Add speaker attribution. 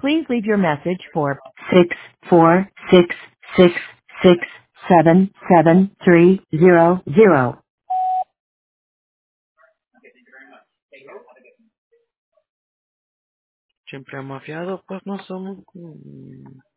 Speaker 1: Please leave your message for 64666777300.
Speaker 2: Siempre hemos fiado, pues no somos.